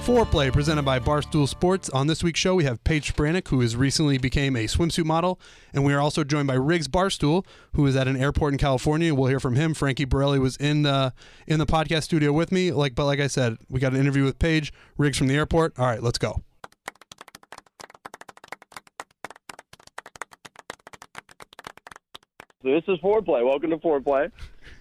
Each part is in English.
Foreplay, presented by Barstool Sports. On this week's show, we have Paige Spranek, who has recently became a swimsuit model, and we are also joined by Riggs Barstool, who is at an airport in California. We'll hear from him. Frankie Borelli was in the podcast studio with me. Like I said, we got an interview with Paige, Riggs from the airport. All right, let's go. This is Foreplay. Welcome to Foreplay.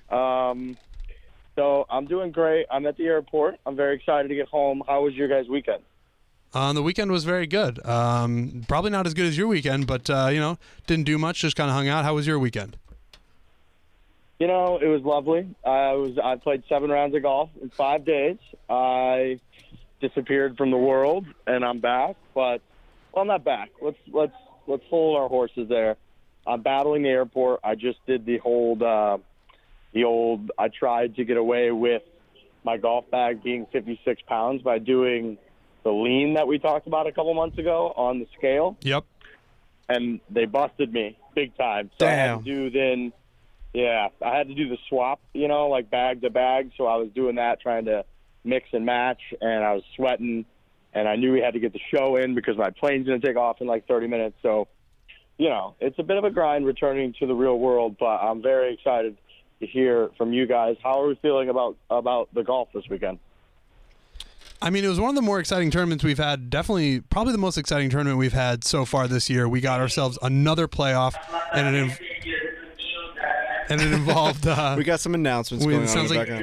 So I'm doing great. I'm at the airport. I'm very excited to get home. How was your guys' weekend? The weekend was very good. Probably not as good as your weekend, but didn't do much. Just kind of hung out. How was your weekend? It was lovely. I played 7 rounds of golf in 5 days. I disappeared from the world, and I'm back. But I'm not back. Let's hold our horses there. I'm battling the airport. I just did the old, I tried to get away with my golf bag being 56 pounds by doing the lean that we talked about a couple months ago on the scale. Yep. And they busted me big time. So Damn. I had to do the swap, like bag to bag. So I was doing that, trying to mix and match, and I was sweating. And I knew we had to get the show in because my plane's going to take off in like 30 minutes. So, it's a bit of a grind returning to the real world, but I'm very excited to hear from you guys. How are we feeling about the golf this weekend? I mean, it was one of the more exciting tournaments we've had. Definitely, probably the most exciting tournament we've had so far this year. We got ourselves another playoff, and it involved. We got some announcements going on in the background.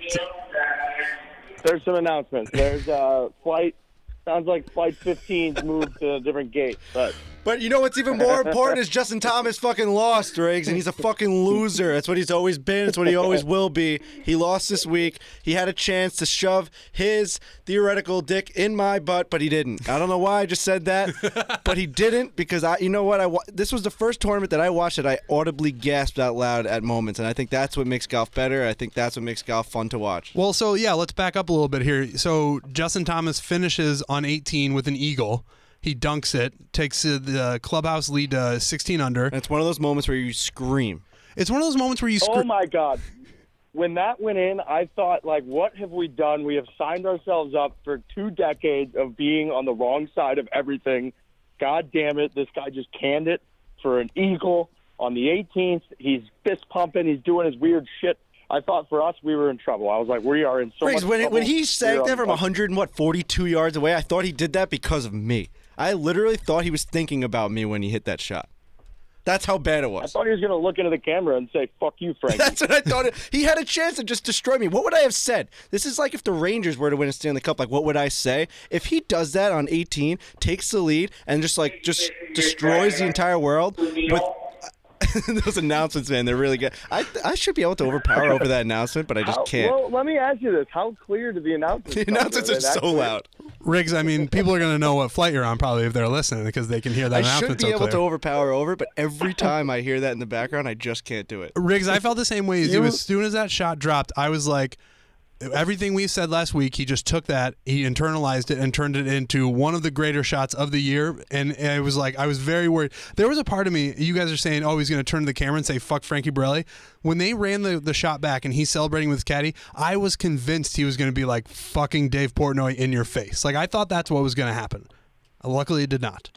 There's some announcements. There's flight. Sounds like Flight 15's moved to a different gate, But you know what's even more important is Justin Thomas fucking lost, Riggs, and he's a fucking loser. That's what he's always been. It's what he always will be. He lost this week. He had a chance to shove his theoretical dick in my butt, but he didn't. I don't know why I just said that, but he didn't because this was the first tournament that I watched that I audibly gasped out loud at moments, and I think that's what makes golf better. I think that's what makes golf fun to watch. Well, so yeah, let's back up a little bit here. So Justin Thomas finishes on 18 with an eagle. He dunks it, takes the clubhouse lead to 16 under. And it's one of those moments where you scream. It's one of those moments where you scream. Oh, my God. When that went in, I thought, what have we done? We have signed ourselves up for 2 decades of being on the wrong side of everything. God damn it. This guy just canned it for an eagle on the 18th. He's fist pumping. He's doing his weird shit. I thought for us, we were in trouble. I was like, we are in so much trouble. When he sagged that from 142 yards away, I thought he did that because of me. I literally thought he was thinking about me when he hit that shot. That's how bad it was. I thought he was going to look into the camera and say, fuck you, Frankie. That's what I thought. He had a chance to just destroy me. What would I have said? This is like if the Rangers were to win a Stanley Cup. What would I say? If he does that on 18, takes the lead, and just destroys the entire world with... Those announcements, man, they're really good. I should be able to overpower over that announcement, but I just can't. Well, let me ask you this. How clear do the announcements The announcements are so loud. Riggs, I mean, people are going to know what flight you're on probably if they're listening because they can hear that announcement so clear. I should be able to overpower over, but every time I hear that in the background, I just can't do it. Riggs, I felt the same way as you. As soon as that shot dropped, I was like, everything we said last week, he just took that, he internalized it, and turned it into one of the greater shots of the year. And it was like, I was very worried. There was a part of me, you guys are saying, oh, he's going to turn to the camera and say, fuck Frankie Borelli. When they ran the shot back and he's celebrating with his caddy, I was convinced he was going to be like fucking Dave Portnoy in your face. Like, I thought that's what was going to happen. Luckily, it did not.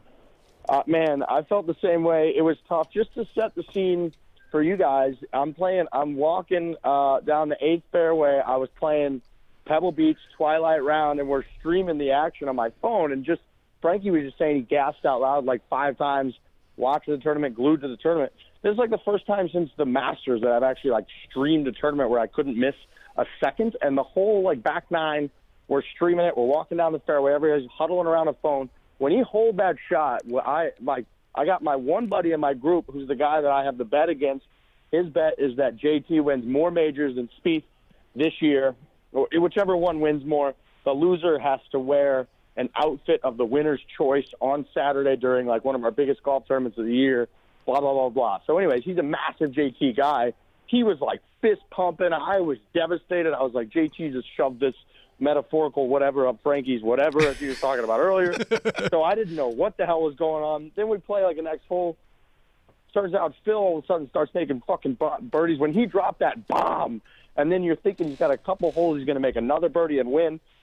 Man, I felt the same way. It was tough just to set the scene for you guys. I'm walking down the 8th fairway. I was playing Pebble Beach Twilight Round, and we're streaming the action on my phone. And just Frankie was just saying he gasped out loud like 5 times, watching the tournament, glued to the tournament. This is like the first time since the Masters that I've actually streamed a tournament where I couldn't miss a second. And the whole back 9, we're streaming it. We're walking down the fairway. Everybody's huddling around a phone. When he hold that shot, I got my one buddy in my group who's the guy that I have the bet against. His bet is that JT wins more majors than Spieth this year. Whichever one wins more, the loser has to wear an outfit of the winner's choice on Saturday during one of our biggest golf tournaments of the year, blah, blah, blah, blah. So anyways, he's a massive JT guy. He was fist pumping. I was devastated. I was like, JT just shoved this metaphorical whatever up Frankie's whatever as he was talking about earlier. So I didn't know what the hell was going on. Then we play the next hole. Turns out Phil all of a sudden starts making fucking birdies. When he dropped that bomb, and then you're thinking he's got a couple holes, he's going to make another birdie and win.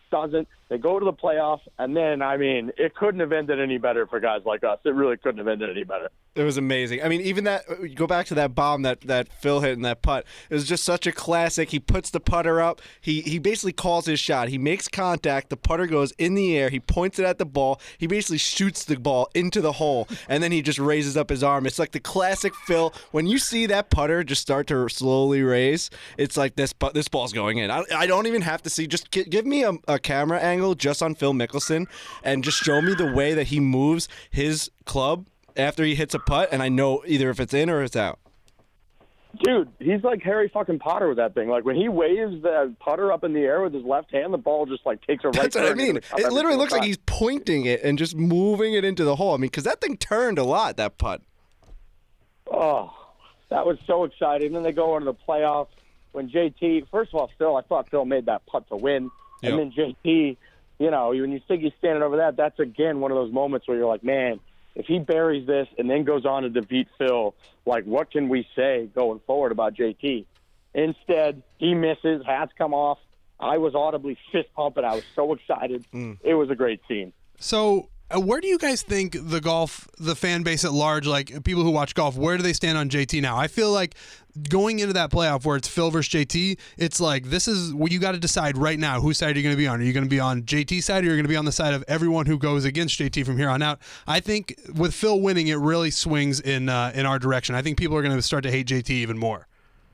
doesn't. They go to the playoffs, and then, I mean, it couldn't have ended any better for guys like us. It really couldn't have ended any better. It was amazing. I mean, even that, go back to that bomb that Phil hit in that putt. It was just such a classic. He puts the putter up. He basically calls his shot. He makes contact. The putter goes in the air. He points it at the ball. He basically shoots the ball into the hole, and then he just raises up his arm. It's like the classic Phil. When you see that putter just start to slowly raise, it's like this ball's going in. I don't even have to see. Just give me a camera angle just on Phil Mickelson and just show me the way that he moves his club after he hits a putt, and I know either if it's in or it's out. Dude, he's like Harry fucking Potter with that thing. Like, when he waves the putter up in the air with his left hand, the ball just, like, takes a right turn. That's what I mean. It literally looks like he's pointing it and just moving it into the hole. I mean, because that thing turned a lot, that putt. Oh, that was so exciting. Then they go into the playoffs when JT, first of all, I thought Phil made that putt to win. Yep. And then JT, you know, when you think he's standing over that, that's, again, one of those moments where you're like, man, if he buries this and then goes on to defeat Phil, like, what can we say going forward about JT? Instead, he misses, hats come off. I was audibly fist pumping. I was so excited. It was a great scene. So where do you guys think the fan base at large, like people who watch golf, where do they stand on JT now? I feel like going into that playoff where it's Phil versus JT, it's like, this is what you got to decide right now. Whose side are you going to be on? Are you going to be on JT's side, or are you going to be on the side of everyone who goes against JT from here on out? I think with Phil winning, it really swings in our direction. I think people are going to start to hate JT even more.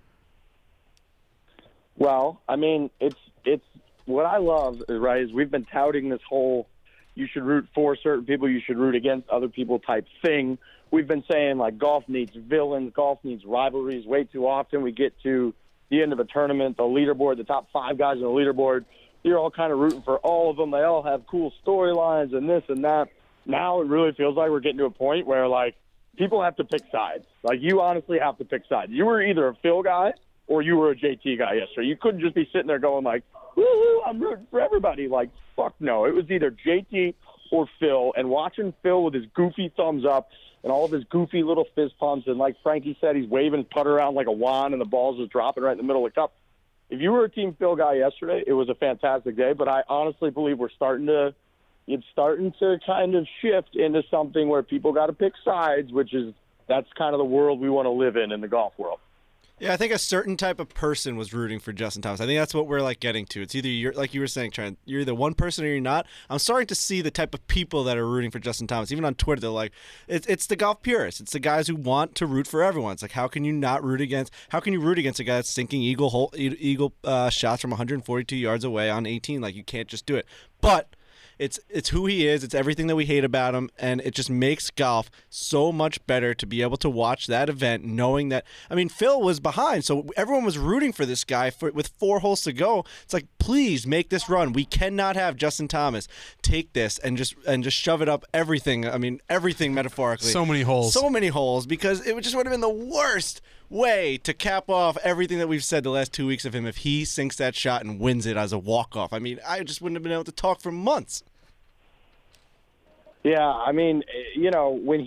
Well, I mean, it's what I love, right, is we've been touting this whole you should root for certain people, you should root against other people type thing. We've been saying, like, golf needs villains, golf needs rivalries. Way too often we get to the end of a tournament, the leaderboard, the top 5 guys on the leaderboard, you're all kind of rooting for all of them. They all have cool storylines and this and that. Now it really feels like we're getting to a point where, like, people have to pick sides. Like, you honestly have to pick sides. You were either a Phil guy or you were a JT guy yesterday. You couldn't just be sitting there going, like, woo-hoo, I'm rooting for everybody. Like, fuck no. It was either JT or Phil, and watching Phil with his goofy thumbs up and all of his goofy little fist pumps, and like Frankie said, he's waving putter around like a wand and the ball's just dropping right in the middle of the cup. If you were a Team Phil guy yesterday, it was a fantastic day, but I honestly believe it's starting to kind of shift into something where people got to pick sides, that's kind of the world we want to live in the golf world. Yeah, I think a certain type of person was rooting for Justin Thomas. I think that's what we're like getting to. It's either you're, like you were saying, Trent, you're either one person or you're not. I'm starting to see the type of people that are rooting for Justin Thomas. Even on Twitter, they're like, it's the golf purists. It's the guys who want to root for everyone. It's like, how can you root against a guy that's sinking eagle shots from 142 yards away on 18? Like, you can't just do it. But it's who he is. It's everything that we hate about him, and it just makes golf so much better to be able to watch that event knowing that, I mean, Phil was behind, so everyone was rooting for this guy with 4 holes to go. It's like, please make this run. We cannot have Justin Thomas take this and just shove it up everything. I mean, everything metaphorically. So many holes, because it just would have been the worst way to cap off everything that we've said the last 2 weeks of him if he sinks that shot and wins it as a walk-off. I mean, I just wouldn't have been able to talk for months. Yeah, I mean, you know, when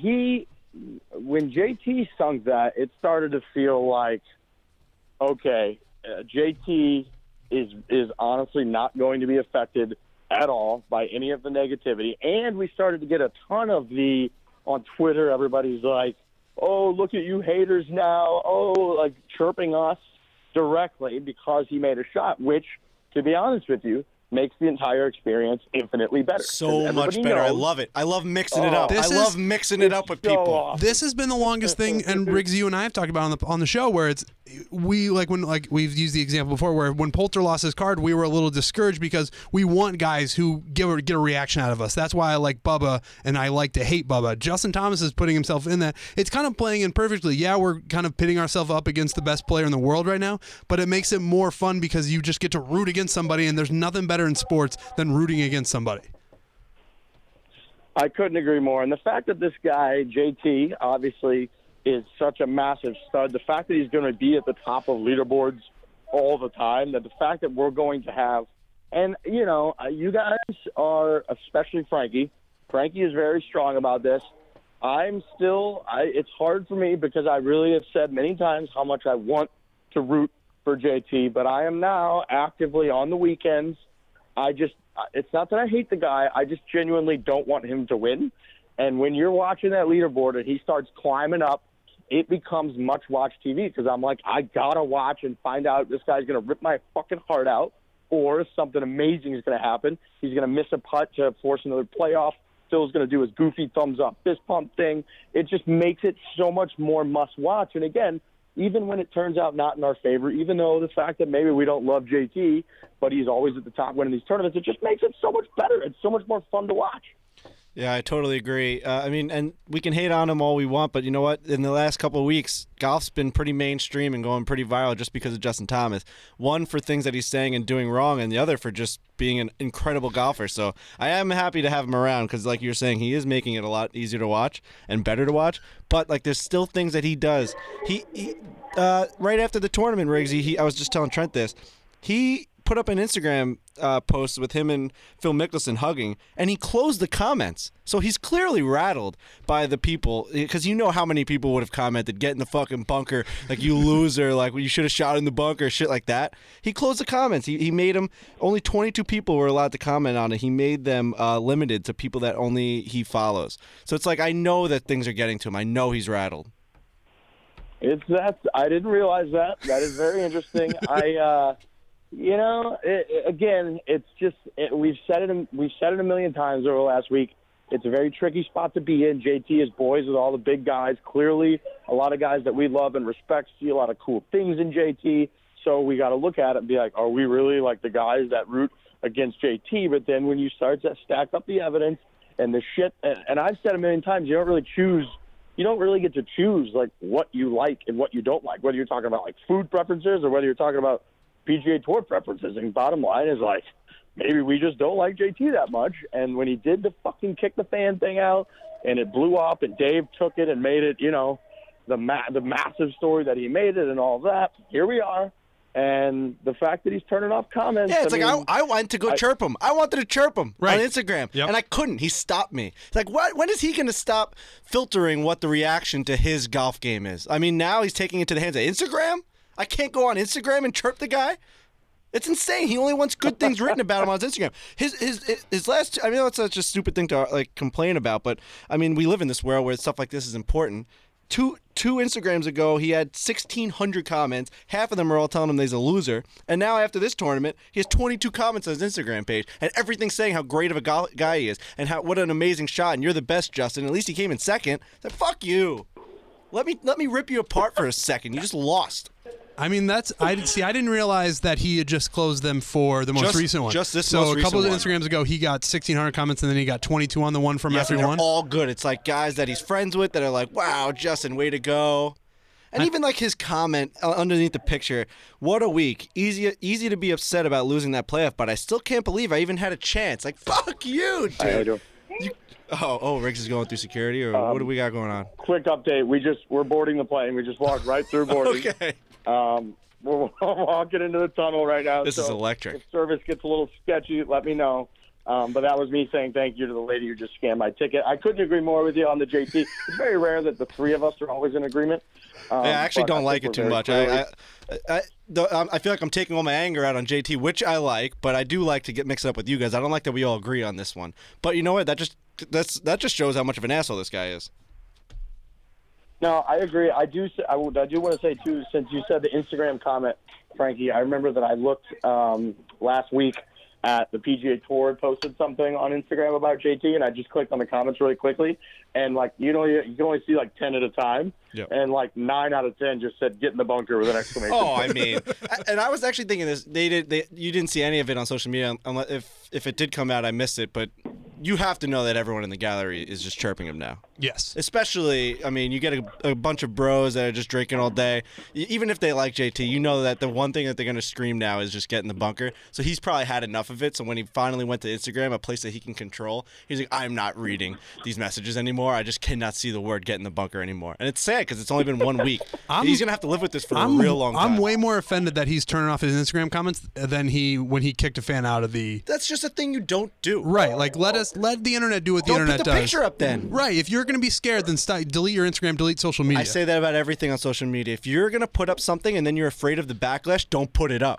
JT sunk that, it started to feel like, okay, JT is honestly not going to be affected at all by any of the negativity. And we started to get a ton of on Twitter, everybody's like, oh, look at you haters now, like chirping us directly because he made a shot, which, to be honest with you, makes the entire experience infinitely better. So much better. I love it. I love mixing it up. I love mixing it up with people. Awesome. This has been the longest thing, and Riggs, you and I have talked about on the show, where we've used the example before, where when Poulter lost his card, we were a little discouraged because we want guys who get a reaction out of us. That's why I like Bubba, and I like to hate Bubba. Justin Thomas is putting himself in that. It's kind of playing in perfectly. Yeah, we're kind of pitting ourselves up against the best player in the world right now, but it makes it more fun because you just get to root against somebody, and there's nothing better in sports than rooting against somebody. I couldn't agree more. And the fact that this guy, JT, obviously is such a massive stud, the fact that he's going to be at the top of leaderboards all the time, that the fact that we're going to have, and, you know, you guys are, especially Frankie is very strong about this. It's hard for me because I really have said many times how much I want to root for JT, but I am now actively on the weekends it's not that I hate the guy. I just genuinely don't want him to win. And when you're watching that leaderboard and he starts climbing up, it becomes much-watch TV because I'm like, I got to watch and find out if this guy's going to rip my fucking heart out or if something amazing is going to happen. He's going to miss a putt to force another playoff. Phil's going to do his goofy thumbs-up fist pump thing. It just makes it so much more must-watch. And, again, even when it turns out not in our favor, even though the fact that maybe we don't love JT, but he's always at the top winning these tournaments, it just makes it so much better. It's so much more fun to watch. Yeah, I totally agree. I mean, and we can hate on him all we want, but you know what? In the last couple of weeks, golf's been pretty mainstream and going pretty viral just because of Justin Thomas. One, for things that he's saying and doing wrong, and the other for just being an incredible golfer. So I am happy to have him around because, like you're saying, he is making it a lot easier to watch and better to watch. But, like, there's still things that he does. He right after the tournament, Riggsy, I was just telling Trent this, he put up an Instagram post with him and Phil Mickelson hugging, and he closed the comments. So he's clearly rattled by the people, because you know how many people would have commented, get in the fucking bunker, like, you loser, like, you should have shot in the bunker, shit like that. He closed the comments. He made them, only 22 people were allowed to comment on it. He made them limited to people that only he follows. So it's like, I know that things are getting to him. I know he's rattled. I didn't realize that. That is very interesting. It's just we've said it a million times over the last week. It's a very tricky spot to be in. JT is boys with all the big guys. Clearly, a lot of guys that we love and respect see a lot of cool things in JT. So we got to look at it and be like, are we really like the guys that root against JT? But then when you start to stack up the evidence and the shit, and I've said a million times, you don't really get to choose like what you like and what you don't like, whether you're talking about like food preferences or whether you're talking about PGA Tour preferences. And bottom line is like, maybe we just don't like JT that much. And when he did the fucking kick the fan thing out and it blew up and Dave took it and made it, the massive story that he made it and all that, here we are. And the fact that he's turning off comments. Yeah, I went to go chirp him. I wanted to chirp him on Instagram, Yep. and I couldn't. He stopped me. It's like, when is he going to stop filtering what the reaction to his golf game is? I mean, now he's taking it to the hands of Instagram? I can't go on Instagram and chirp the guy? It's insane. He only wants good things written about him on his Instagram. His last, I know it's such a stupid thing to like complain about, but I mean, we live in this world where stuff like this is important. Two Instagrams ago, he had 1,600 comments. Half of them are all telling him that he's a loser. And now after this tournament, he has 22 comments on his Instagram page, and everything's saying how great of a guy he is, and what an amazing shot, and you're the best, Justin. At least he came in second. Like, fuck you. Let me rip you apart for a second. You just lost. I mean, I didn't realize that he had just closed them for the most recent one. Just this so most a couple of recent one. Instagrams ago, he got 1,600 comments, and then he got 22 on the one from Yes, everyone. and they're all good. It's like guys that he's friends with that are like, wow, Justin, way to go. And even like his comment underneath the picture, what a week. Easy to be upset about losing that playoff, but I still can't believe I even had a chance. Like, fuck you, dude. Riggs is going through security, or what do we got going on? Quick update. We're boarding the plane. We just walked right through boarding. Okay. We're walking into the tunnel right now. This is electric. If service gets a little sketchy, let me know. But that was me saying thank you to the lady who just scanned my ticket. I couldn't agree more with you on the JT. It's very rare that the three of us are always in agreement. I actually don't like it too much. I feel like I'm taking all my anger out on JT, which I like, but I do like to get mixed up with you guys. I don't like that we all agree on this one. But you know what? That just shows how much of an asshole this guy is. No, I agree. I do want to say, too, since you said the Instagram comment, Frankie, I remember that I looked last week at the PGA Tour had posted something on Instagram about JT, and I just clicked on the comments really quickly. And, like, you can only see, like, 10 at a time. Yep. And, like, 9 out of 10 just said, get in the bunker with an exclamation point. I mean. And I was actually thinking this. You didn't see any of it on social media. Unless if it did come out, I missed it. But you have to know that everyone in the gallery is just chirping him now. Yes. Especially, I mean, you get a bunch of bros that are just drinking all day. Even if they like JT, you know that the one thing that they're going to scream now is just get in the bunker. So he's probably had enough of it. So when he finally went to Instagram, a place that he can control, he's like, I'm not reading these messages anymore. I just cannot see the word get in the bunker anymore. And it's sad because it's only been 1 week. He's going to have to live with this for a real long time. I'm way more offended that he's turning off his Instagram comments than when he kicked a fan out of the... That's just a thing you don't do. Right. Like, let the internet do what the internet does. Don't put the picture up then. Right. If you're going to be scared, then delete your Instagram, delete social media. I say that about everything on social media. If you're going to put up something and then you're afraid of the backlash, don't put it up.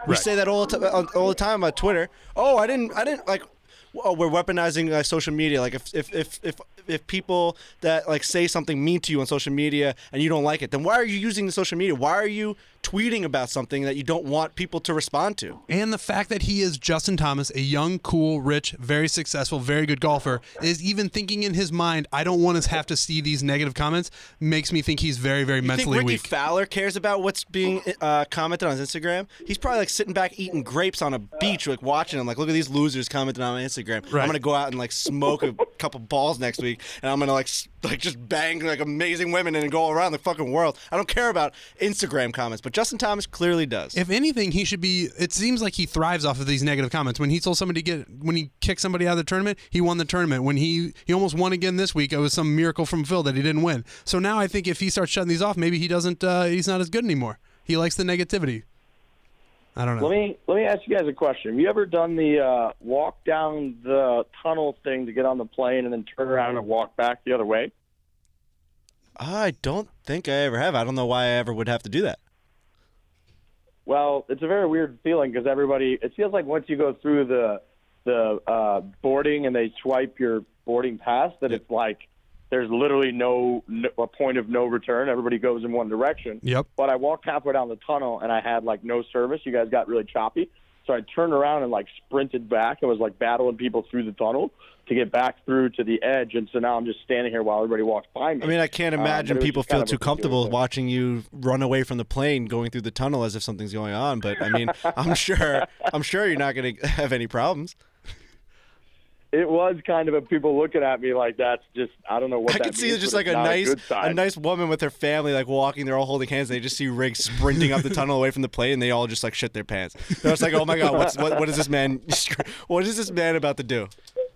We Right. say that all the time on Twitter. Oh, I didn't like. Oh, we're weaponizing social media. Like if people that like say something mean to you on social media and you don't like it, then why are you using the social media? Why are you tweeting about something that you don't want people to respond to? And the fact that he is Justin Thomas, a young, cool, rich, very successful, very good golfer, is even thinking in his mind, I don't want to have to see these negative comments, makes me think he's very, very mentally think Ricky weak. Fowler cares about what's being commented on his Instagram? He's probably like sitting back eating grapes on a beach, like watching them. Like, look at these losers commenting on my Instagram. Right. I'm gonna go out and like smoke a couple balls next week, and I'm gonna like just bang like amazing women and go around the fucking world. I don't care about Instagram comments, but Justin Thomas clearly does. If anything, he should be. It seems like he thrives off of these negative comments. When he told somebody when he kicked somebody out of the tournament, he won the tournament. When he almost won again this week, it was some miracle from Phil that he didn't win. So now I think if he starts shutting these off, maybe he doesn't. He's not as good anymore. He likes the negativity. I don't know. Let me ask you guys a question. Have you ever done the walk down the tunnel thing to get on the plane and then turn around and walk back the other way? I don't think I ever have. I don't know why I ever would have to do that. Well, it's a very weird feeling because it feels like once you go through the boarding and they swipe your boarding pass, that it's like there's literally a point of no return. Everybody goes in one direction. Yep. But I walked halfway down the tunnel and I had like no service. You guys got really choppy. So I turned around and like sprinted back. I was like battling people through the tunnel to get back through to the edge. And so now I'm just standing here while everybody walks by me. I mean, I can't imagine people feel too comfortable watching you run away from the plane going through the tunnel as if something's going on. But I mean, I'm sure you're not going to have any problems. It was kind of people looking at me like that's just I don't know what I that could see means, just but like it's not a nice woman with her family like walking, they're all holding hands, and they just see Riggs sprinting up the tunnel away from the plane, and they all just like shit their pants. They're just like, oh my god, what is this man about to do?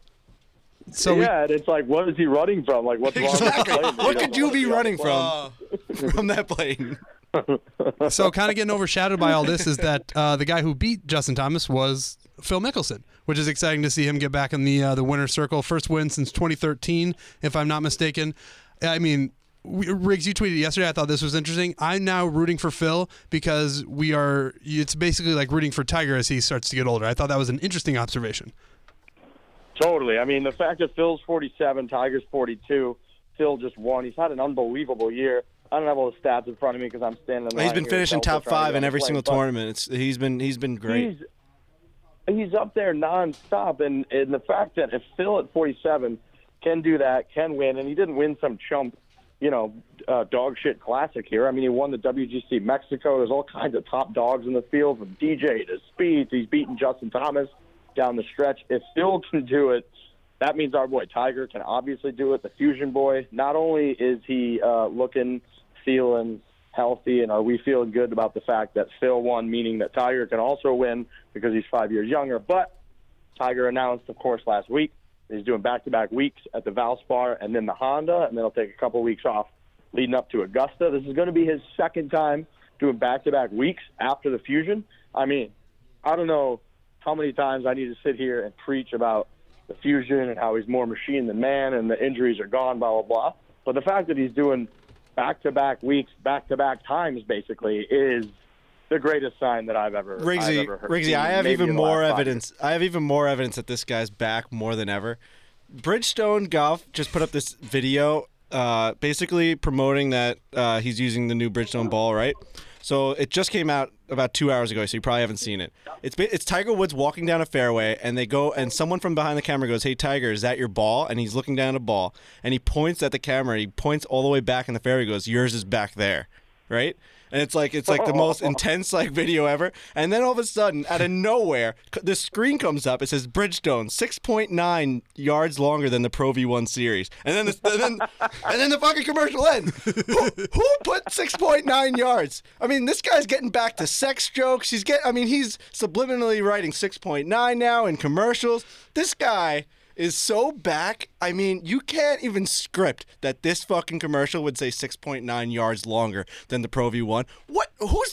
So and it's like, what is he running from? Like, what's wrong with the plane? What could you be running from that plane? So kind of getting overshadowed by all this is that the guy who beat Justin Thomas was Phil Mickelson, which is exciting to see him get back in the winner's circle. First win since 2013, if I'm not mistaken. I mean, Riggs, you tweeted yesterday. I thought this was interesting. I'm now rooting for Phil because it's basically like rooting for Tiger as he starts to get older. I thought that was an interesting observation. Totally. I mean, the fact that Phil's 47, Tiger's 42, Phil just won. He's had an unbelievable year. I don't have all the stats in front of me because I'm standing in line. He's been finishing top 5 in every single tournament. He's been great. He's up there nonstop, and the fact that if Phil at 47 can do that, can win, and he didn't win some chump, dog shit classic here. I mean, he won the WGC Mexico. There's all kinds of top dogs in the field, from DJ to Spieth. He's beaten Justin Thomas down the stretch. If Phil can do it, that means our boy Tiger can obviously do it. The Fusion boy. Not only is he looking, feeling healthy, and are we feeling good about the fact that Phil won, meaning that Tiger can also win because he's 5 years younger. But Tiger announced, of course, last week he's doing back-to-back weeks at the Valspar and then the Honda, and then he'll take a couple weeks off leading up to Augusta. This is going to be his second time doing back-to-back weeks after the Fusion. I mean, I don't know how many times I need to sit here and preach about the Fusion and how he's more machine than man and the injuries are gone, blah, blah, blah. But the fact that he's doing back-to-back weeks, back-to-back times, basically, is the greatest sign that I've ever heard. Riggsy, I have even more evidence. I have even more evidence that this guy's back more than ever. Bridgestone Golf just put up this video basically promoting that he's using the new Bridgestone ball, right? So it just came out about 2 hours ago, so you probably haven't seen it. It's Tiger Woods walking down a fairway, and they go, and someone from behind the camera goes, "Hey Tiger, is that your ball?" And he's looking down at a ball, and he points at the camera. He points all the way back in the fairway. He goes, "Yours is back there," right? And it's like the most intense video ever. And then all of a sudden, out of nowhere, the screen comes up. It says Bridgestone 6.9 yards longer than the Pro V1 series. And then the fucking commercial ends. Who put 6.9 yards? I mean, this guy's getting back to sex jokes. He's subliminally writing 6.9 now in commercials. This guy is so back. I mean, you can't even script that this fucking commercial would say 6.9 yards longer than the Pro V1. What?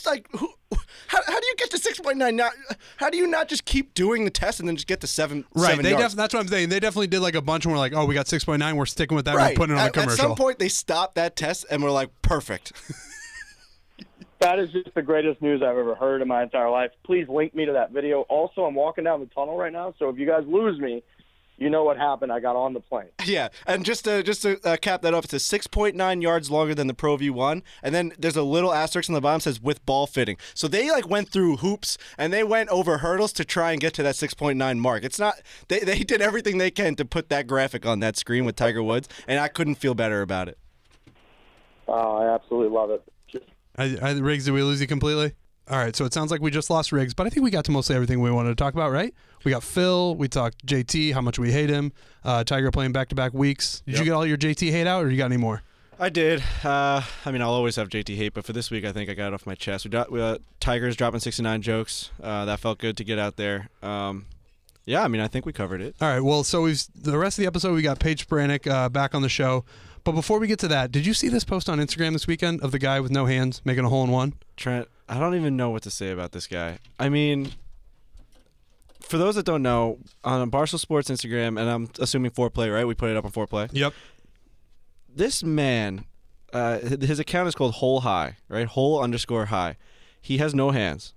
How do you get to 6.9 now? How do you not just keep doing the test and then just get to 7 yards? That's what I'm saying. They definitely did like a bunch and we're like, oh, we got 6.9. We're sticking with that. Right. We're putting it on the commercial. At some point, they stopped that test and we're like, perfect. that is just the greatest news I've ever heard in my entire life. Please link me to that video. Also, I'm walking down the tunnel right now, so if you guys lose me, you know what happened. I got on the plane. Yeah, and just to cap that off, it's 6.9 yards longer than the Pro V1, and then there's a little asterisk on the bottom that says with ball fitting. So they went through hoops and they went over hurdles to try and get to that 6.9 mark. It's not they did everything they can to put that graphic on that screen with Tiger Woods, and I couldn't feel better about it. Oh, I absolutely love it. Riggs, did we lose you completely? All right, so it sounds like we just lost Riggs, but I think we got to mostly everything we wanted to talk about, right? We got Phil, we talked JT, how much we hate him, Tiger playing back-to-back weeks. Did you get all your JT hate out, or you got any more? I did. I mean, I'll always have JT hate, but for this week, I think I got it off my chest. Tiger's dropping 69 jokes. That felt good to get out there. Yeah, I mean, I think we covered it. All right, well, so the rest of the episode, we got Paige Spiranac back on the show. But before we get to that, did you see this post on Instagram this weekend of the guy with no hands making a hole-in-one? Trent, I don't even know what to say about this guy. I mean, for those that don't know, on Barstool Sports Instagram, and I'm assuming Foreplay, right? We put it up on Foreplay. Yep. This man, his account is called Hole High, right? Hole_high. He has no hands.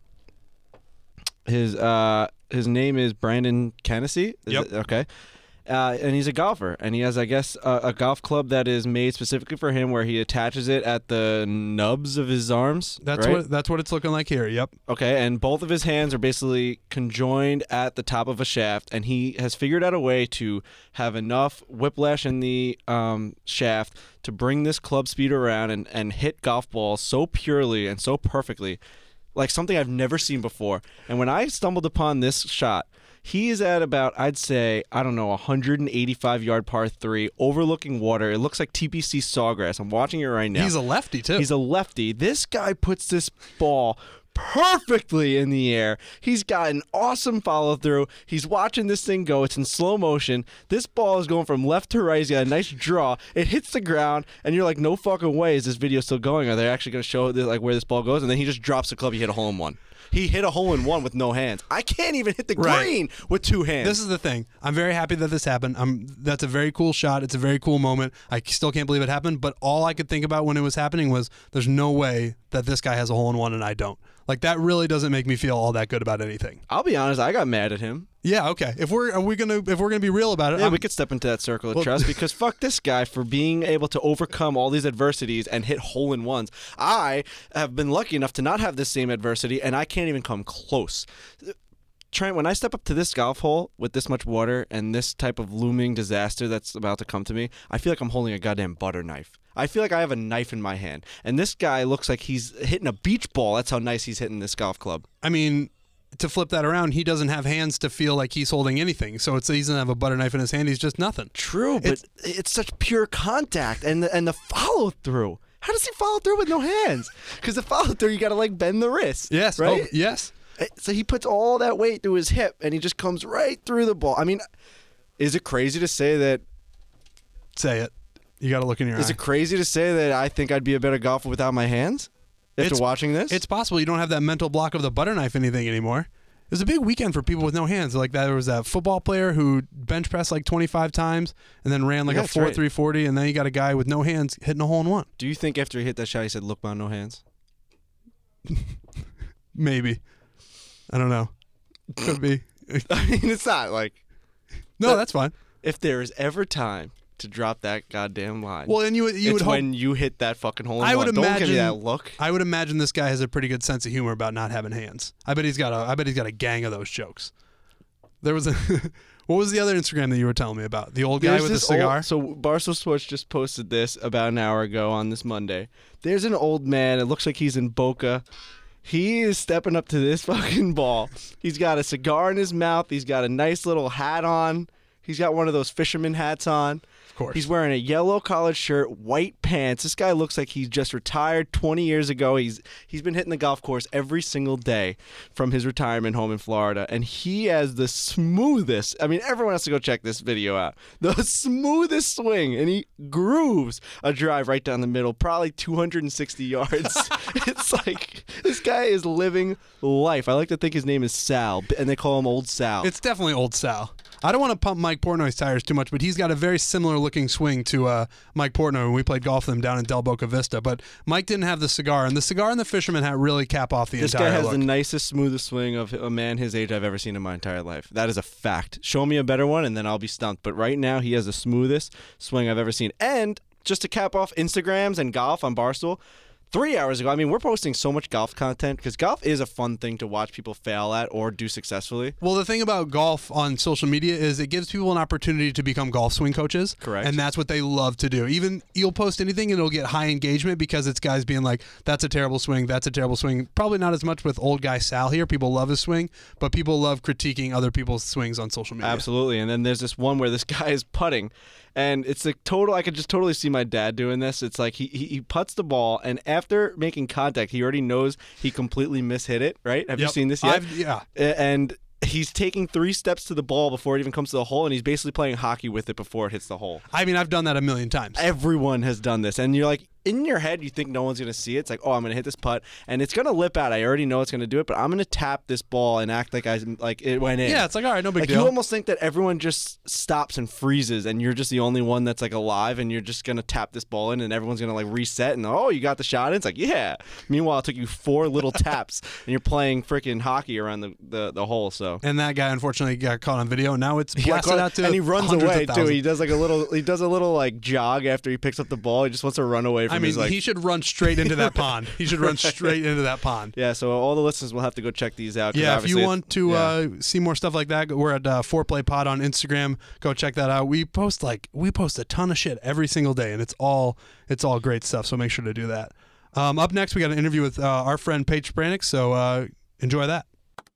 His name is Brandon Canessy. Yep. Okay. And he's a golfer, and he has, I guess, a golf club that is made specifically for him, where he attaches it at the nubs of his arms. That's right? that's what it's looking like here. Yep. Okay, and both of his hands are basically conjoined at the top of a shaft, and he has figured out a way to have enough whiplash in the shaft to bring this club speed around and hit golf balls so purely and so perfectly, like something I've never seen before. And when I stumbled upon this shot, he is at about, I'd say, 185-yard par 3, overlooking water. It looks like TPC Sawgrass. I'm watching it right now. He's a lefty, too. He's a lefty. This guy puts this ball perfectly in the air. He's got an awesome follow-through. He's watching this thing go. It's in slow motion. This ball is going from left to right. He's got a nice draw. It hits the ground, and you're like, no fucking way is this video still going. Are they actually going to show where this ball goes? And then he just drops the club. He hit a hole-in-one. He hit a hole-in-one with no hands. I can't even hit the green with two hands. This is the thing. I'm very happy that this happened. That's a very cool shot. It's a very cool moment. I still can't believe it happened, but all I could think about when it was happening was there's no way that this guy has a hole-in-one and I don't. Like, that really doesn't make me feel all that good about anything. I'll be honest, I got mad at him. Yeah, okay. If we're gonna be real about it, yeah, we could step into that circle of trust, because fuck this guy for being able to overcome all these adversities and hit hole-in-ones. I have been lucky enough to not have this same adversity, and I can't even come close. Trent, when I step up to this golf hole with this much water and this type of looming disaster that's about to come to me, I feel like I'm holding a goddamn butter knife. I feel like I have a knife in my hand. And this guy looks like he's hitting a beach ball. That's how nice he's hitting this golf club. I mean, to flip that around, he doesn't have hands to feel like he's holding anything. So he doesn't have a butter knife in his hand. He's just nothing. True, but it's such pure contact and the follow through. How does he follow through with no hands? Because the follow through, you got to like bend the wrist. Yes. Right? Oh, yes. So he puts all that weight through his hip and he just comes right through the ball. I mean, is it crazy to say that? Say it. You got to look in your eye. Is it crazy to say that I think I'd be a better golfer without my hands after watching this? It's possible. You don't have that mental block of the butter knife anything anymore. It was a big weekend for people with no hands. Like, there was that football player who bench pressed like 25 times and then ran like a 4.340, and then you got a guy with no hands hitting a hole-in-one. Do you think after he hit that shot he said, "Look, man, no hands"? Maybe. I don't know. Could be. I mean, it's not like... No, that's fine. If there is ever time to drop that goddamn line, well, and you would hope, when you hit that fucking hole in I one. would Don't imagine, give me that look. I would imagine this guy has a pretty good sense of humor about not having hands. I bet he's got a gang of those jokes. There was a what was the other Instagram that you were telling me about? The old guy with the cigar? So Barstool Sports just posted this about an hour ago on this Monday. There's an old man. It looks like he's in Boca. He is stepping up to this fucking ball. He's got a cigar in his mouth. He's got a nice little hat on. He's got one of those fisherman hats on. Of course. He's wearing a yellow collared shirt, white pants. This guy looks like he just retired 20 years ago. He's been hitting the golf course every single day from his retirement home in Florida. And he has the smoothest, I mean, everyone has to go check this video out. The smoothest swing. And he grooves a drive right down the middle, probably 260 yards. It's like, this guy is living life. I like to think his name is Sal, and they call him Old Sal. It's definitely Old Sal. I don't want to pump Mike Portnoy's tires too much, but he's got a very similar looking swing to Mike Portnoy when we played golf with him down in Del Boca Vista. But Mike didn't have the cigar, and the cigar and the Fisherman hat really cap off the entire This guy has look. the nicest, smoothest swing of a man his age I've ever seen in my entire life. That is a fact. Show me a better one, and then I'll be stumped. But right now, he has the smoothest swing I've ever seen. And just to cap off Instagrams and golf on Barstool, 3 hours ago, I mean, we're posting so much golf content because golf is a fun thing to watch people fail at or do successfully. Well, the thing about golf on social media is it gives people an opportunity to become golf swing coaches. Correct. And that's what they love to do. Even you'll post anything and it'll get high engagement because it's guys being like, that's a terrible swing, that's a terrible swing. Probably not as much with old guy Sal here. People love his swing, but people love critiquing other people's swings on social media. Absolutely. And then there's this one where this guy is putting, and it's like total, I could just totally see my dad doing this. It's like he putts the ball, and after making contact, he already knows he completely mishit it, right? Have you seen this yet? Yeah. And he's taking 3 steps to the ball before it even comes to the hole, and he's basically playing hockey with it before it hits the hole. I mean, I've done that a million times. Everyone has done this, and you're like, in your head, you think no one's going to see it. It's like, oh, I'm going to hit this putt, and it's going to lip out. I already know it's going to do it, but I'm going to tap this ball and act like it went in. Yeah, it's like, all right, no big Like deal. you almost think that everyone just stops and freezes, and you're just the only one that's like alive, and you're just going to tap this ball in, and everyone's going to like reset, and oh, you got the shot in? It's like, yeah. Meanwhile, it took you 4 little taps, and you're playing freaking hockey around the hole. So. And that guy unfortunately got caught on video. Now it's He got blasted caught, out to and he runs hundreds away of too. thousands. He does a little like jog after he picks up the ball. He just wants to run away from I mean, his like. he should run straight into that pond. He should run straight into that pond. Yeah, so all the listeners will have to go check these out. 'Cause Yeah, if obviously you want to see more stuff like that, we're at Foreplay Pod on Instagram. Go check that out. We post a ton of shit every single day, and it's all great stuff. So make sure to do that. Up next, we got an interview with our friend Paige Spiranac. So enjoy that.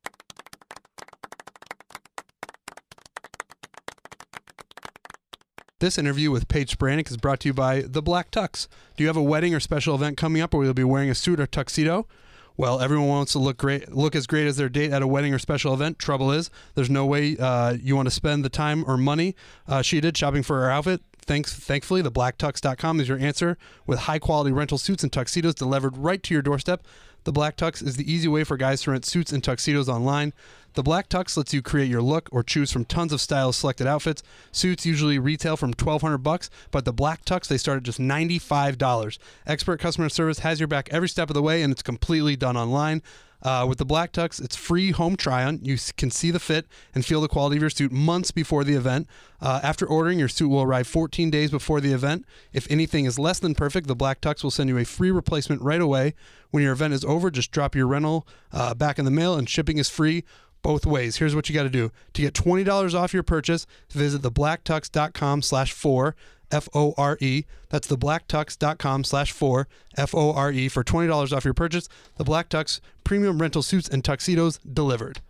This interview with Paige Spiranac is brought to you by The Black Tux. Do you have a wedding or special event coming up where you'll be wearing a suit or tuxedo? Well, everyone wants to look as great as their date at a wedding or special event. Trouble is, there's no way you want to spend the time or money she did shopping for her outfit. Thankfully, thebblacktux.com is your answer with high-quality rental suits and tuxedos delivered right to your doorstep. The Black Tux is the easy way for guys to rent suits and tuxedos online. The Black Tux lets you create your look or choose from tons of styles selected outfits. Suits usually retail from $1,200, but the Black Tux, they start at just $95. Expert customer service has your back every step of the way, and it's completely done online. With the Black Tux, it's free home try-on. You can see the fit and feel the quality of your suit months before the event. After ordering, your suit will arrive 14 days before the event. If anything is less than perfect, the Black Tux will send you a free replacement right away. When your event is over, just drop your rental back in the mail, and shipping is free both ways. Here's what you got to do. To get $20 off your purchase, visit thebblacktux.com/4. F-O-R-E. That's thebblacktux.com/4. F-O-R-E for $20 off your purchase. The Black Tux, premium rental suits and tuxedos delivered.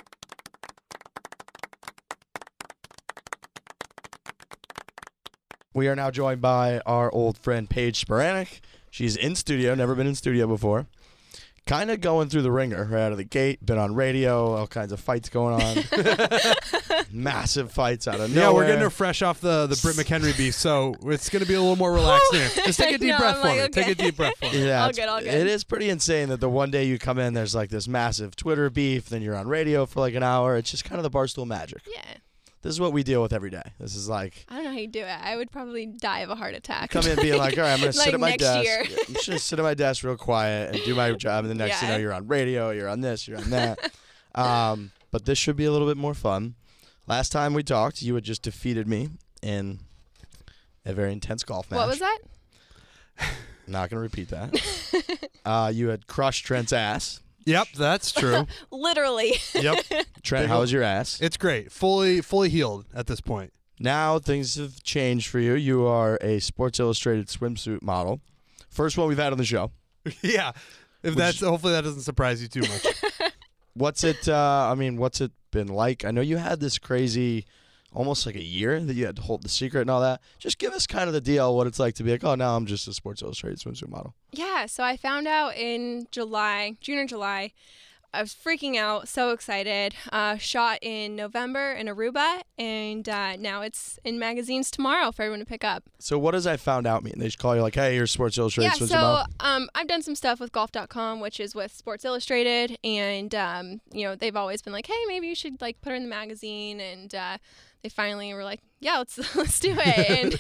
We are now joined by our old friend Paige Spiranac. She's in studio, never been in studio before. Kind of going through the ringer right out of the gate. Been on radio, all kinds of fights going on. Massive fights out of nowhere. Yeah, we're getting her fresh off the Britt McHenry beef, so it's going to be a little more relaxed here. Just take a deep breath for me. okay. Take a deep breath for me. Yeah, All good. It is pretty insane that the one day you come in, there's like this massive Twitter beef, then you're on radio for like an hour. It's just kind of the Barstool magic. Yeah. This is what we deal with every day. This is like... I don't know how you do it. I would probably die of a heart attack. Come in being like, all right, I'm going to Like sit at my next desk. year. I'm just going to sit at my desk real quiet and do my job. And the next thing you know, you're on radio, you're on this, you're on that. But this should be a little bit more fun. Last time we talked, you had just defeated me in a very intense golf match. What was that? Not going to repeat that. You had crushed Trent's ass. Yep, that's true. Literally. Yep. Trent, how was your ass? It's great. Fully healed at this point. Now things have changed for you. You are a Sports Illustrated swimsuit model. First one we've had on the show. Yeah. Hopefully that doesn't surprise you too much. What's it been like? I know you had this crazy, almost like a year that you had to hold the secret and all that. Just give us kind of the deal, what it's like to be like, oh, now I'm just a Sports Illustrated swimsuit model. Yeah, so I found out in June or July. I was freaking out, so excited. Shot in November in Aruba, and now it's in magazines tomorrow for everyone to pick up. So what does I found out mean? They just call you like, hey, here's Sports Illustrated. Yeah, switch so them up? I've done some stuff with golf.com, which is with Sports Illustrated, and they've always been like, hey, maybe you should like put her in the magazine, and they finally were like, yeah, let's do it. And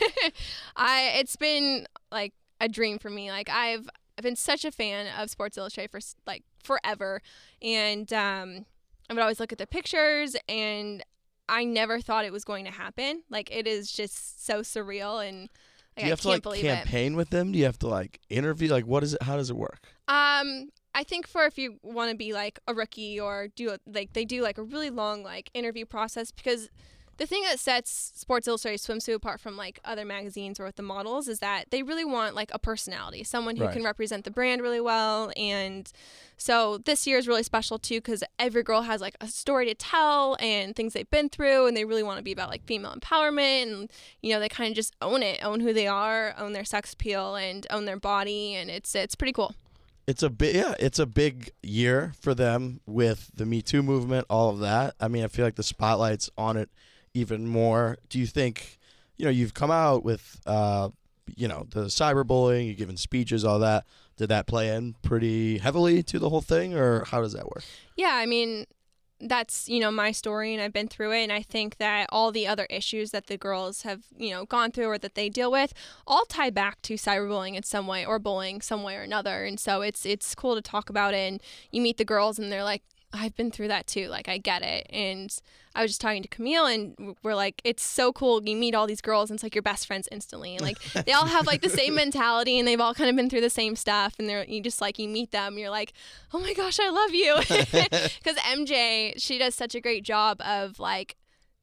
it's been like a dream for me. Like I've been such a fan of Sports Illustrated for like forever, and I would always look at the pictures, and I never thought it was going to happen. Like it is just so surreal, and like, Do you have to I like can't believe campaign with them? Do you have to like interview? Like what is it? How does it work? I think for if you want to be like a rookie or they do like a really long like interview process, because the thing that sets Sports Illustrated Swimsuit apart from like other magazines or with the models is that they really want like a personality, someone who Right. can represent the brand really well. And so this year is really special too, because every girl has like a story to tell and things they've been through, and they really want to be about like female empowerment, and they kind of just own who they are, own their sex appeal, and own their body, and it's pretty cool. It's a big year for them with the Me Too movement, all of that. I mean, I feel like the spotlight's on it even more. Do you think, you've come out with, the cyberbullying, you've given speeches, all that. Did that play in pretty heavily to the whole thing, or how does that work? Yeah, I mean, that's, my story, and I've been through it, and I think that all the other issues that the girls have, gone through or that they deal with all tie back to cyberbullying in some way, or bullying some way or another. And so it's cool to talk about it, and you meet the girls and they're like, I've been through that too. Like, I get it. And I was just talking to Camille, and we're like, it's so cool. You meet all these girls, and it's like your best friends instantly. And like, they all have like the same mentality, and they've all kind of been through the same stuff. And you meet them, you're like, oh my gosh, I love you. Because MJ, she does such a great job of like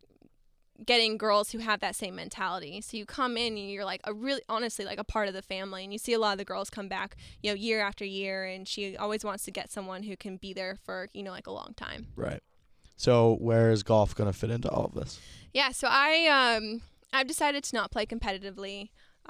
getting girls who have that same mentality. So you come in and you're like honestly like a part of the family, and you see a lot of the girls come back, year after year, and she always wants to get someone who can be there for, like a long time. Right. So where is golf going to fit into all of this? Yeah, so I've decided to not play competitively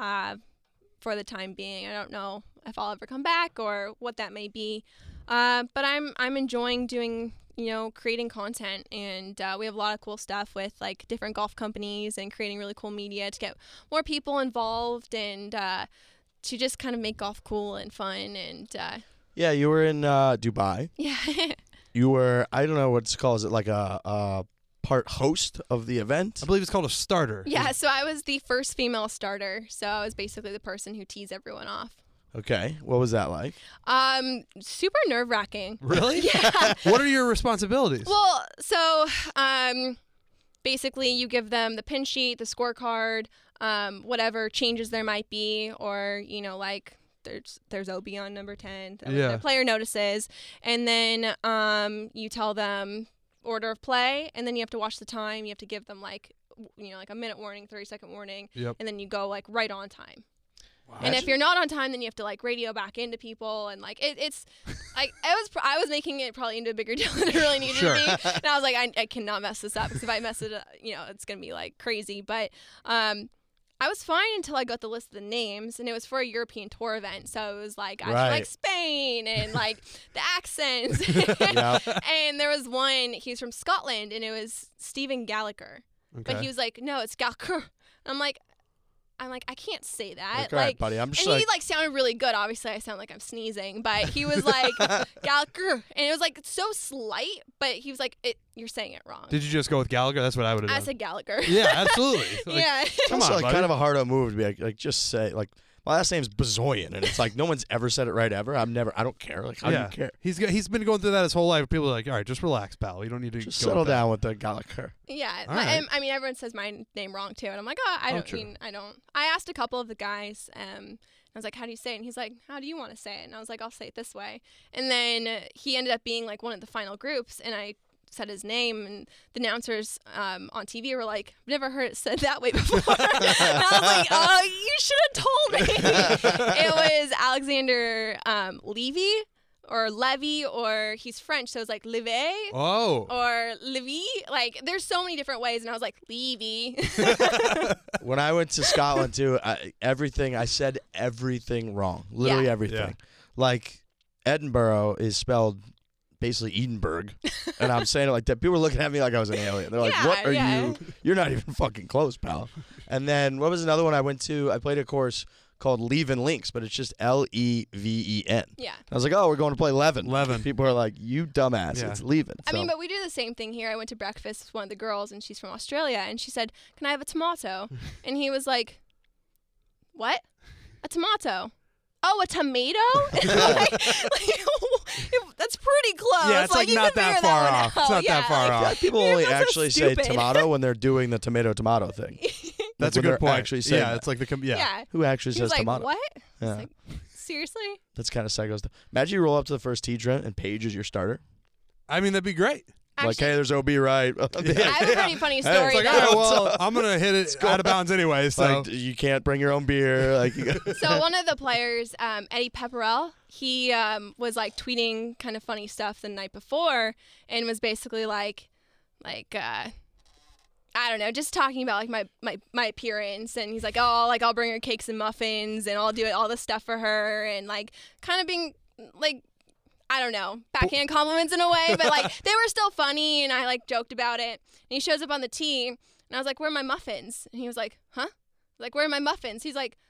for the time being. I don't know if I'll ever come back or what that may be. But I'm enjoying doing, creating content, and we have a lot of cool stuff with like different golf companies and creating really cool media to get more people involved, and to just kind of make golf cool and fun. And Yeah, you were in Dubai. yeah. You were, I don't know what it's called. Is it like a part host of the event? I believe it's called a starter. Yeah, so I was the first female starter, so I was basically the person who teased everyone off. Okay. What was that like? Super nerve-wracking. Really? Yeah. What are your responsibilities? Well, so basically you give them the pin sheet, the scorecard, whatever changes there might be, or like there's OB on number 10, their player notices, and then you tell them order of play, and then you have to watch the time. You have to give them like a minute warning, 30-second warning, Yep. and then you go like right on time. Wow. And if you're not on time, then you have to like radio back into people, and like it's like I was making it probably into a bigger deal than it really needed Sure. to be. And I was like, I cannot mess this up, because if I mess it up, it's gonna be like crazy. But I was fine until I got the list of the names, and it was for a European tour event, so it was like I like Spain and like the accents. And there was one, he's from Scotland, and it was Stephen Gallagher, Okay. but he was like, no, it's Gallagher. I'm like, I can't say that. Okay, like, buddy, I'm just and like, he sounded really good. Obviously, I sound like I'm sneezing, but he was like Gallagher, and it was like so slight. But he was like, you're saying it wrong. Did you just go with Gallagher? That's what I would have I done. said Gallagher. Yeah, absolutely. Like, Yeah. Come it's on, like buddy. kind of a hard-out move to be like just say like my last name's Bazoyan, and it's like no one's ever said it right ever. I don't care. Like, how do you care? He's been going through that his whole life. People are like, all right, just relax, pal. You don't need to Just go settle with that." down with the Gallagher. Yeah. All right. I mean, everyone says my name wrong too, and I'm like, I don't. I asked a couple of the guys, I was like, how do you say it? And he's like, how do you want to say it? And I was like, I'll say it this way. And then he ended up being like one of the final groups, and I said his name, and the announcers on TV were like, I've never heard it said that way before. And I was like, oh, you should have told me. It was Alexander Levy or Levy, or he's French, so it's like Levy Oh. or Levy. Like, there's so many different ways, and I was like, Levy. When I went to Scotland too, I said everything wrong. Literally Yeah. everything. Yeah. Like Edinburgh is spelled basically Edinburgh, and I'm saying it like that. People were looking at me like I was an alien. They're like, Yeah, "What are yeah. you? You're not even fucking close, pal." And then what was another one I went to? I played a course called Leven Links, but it's just Leven. Yeah. I was like, "Oh, we're going to play Leven." Leven. People are like, "You dumbass, Yeah. it's Leven." I mean, but we do the same thing here. I went to breakfast with one of the girls, and she's from Australia, and she said, "Can I have a tomato?" And he was like, "What? A tomato? Oh, a tomato?" That's pretty close. Yeah, it's like you not can that figure far one off. out. It's not that far like, off. Yeah, people You're only so actually say stupid. tomato when they're doing the tomato thing. That's a when they're good point. actually saying yeah, that. it's like the Yeah. Who actually He was says like, tomato? "What?" I Yeah. was like, "Seriously?" That's kind of psycho stuff. Imagine you roll up to the first tee, Trent, and Paige is your starter. I mean, that'd be great. Like, Actually, hey, there's OB right. I have a pretty funny Hey, story. It's like, though. oh, well, I'm gonna hit it out of bounds anyway. So Like, you can't bring your own beer. Like, you got So one of the players, Eddie Pepperell, he was like tweeting kind of funny stuff the night before, and was basically like, I don't know, just talking about like my appearance, and he's like, oh, like I'll bring her cakes and muffins, and I'll do all this stuff for her, and like kind of being like, I don't know, backhand compliments in a way, but like they were still funny, and I like joked about it. And he shows up on the tee, and I was like, where are my muffins? And he was like, huh? Like, where are my muffins? He's like,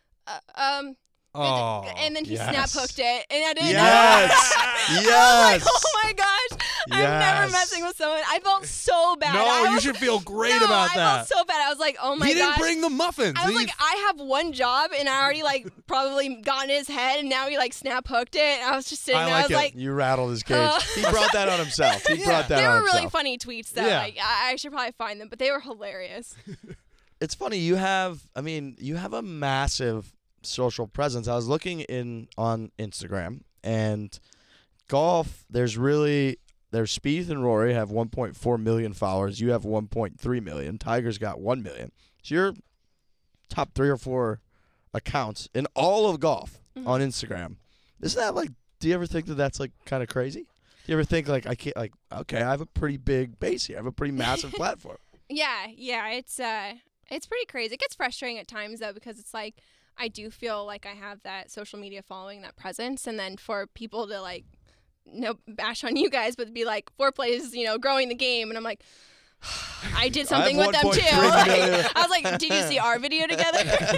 oh, and then he yes. snap hooked it, and I didn't yes, know. yes. Oh my gosh, I'm never Yes. messing with someone. I felt so bad. no, I you was, should feel great no, about I that. felt so bad. I was like, oh my he didn't gosh. bring the muffins. I was He- like, I have one job, and I already like probably got in his head, and now he like snap hooked it. And I was just sitting I there. like I was it. like, You rattled his cage. He brought that on himself. He brought that they on were himself. really funny tweets though. Yeah. Like I should probably find them, but they were hilarious. It's funny. You have a massive social presence. I was looking on Instagram, and golf. There's Spieth and Rory have 1.4 million followers. You have 1.3 million. Tiger's got 1 million. So you're top 3 or 4 accounts in all of golf on Instagram. Isn't that like? Do you ever think that that's like kind of crazy? Do you ever think like I can't like? Okay, I have a pretty big base here. I have a pretty massive platform. Yeah, it's pretty crazy. It gets frustrating at times though, because it's like I do feel like I have that social media following, that presence, and then for people to like, no bash on you guys, but be like, Foreplay is, growing the game, and I'm like, I did something with them too. 1.3 million. Like, I was like, did you see our video together?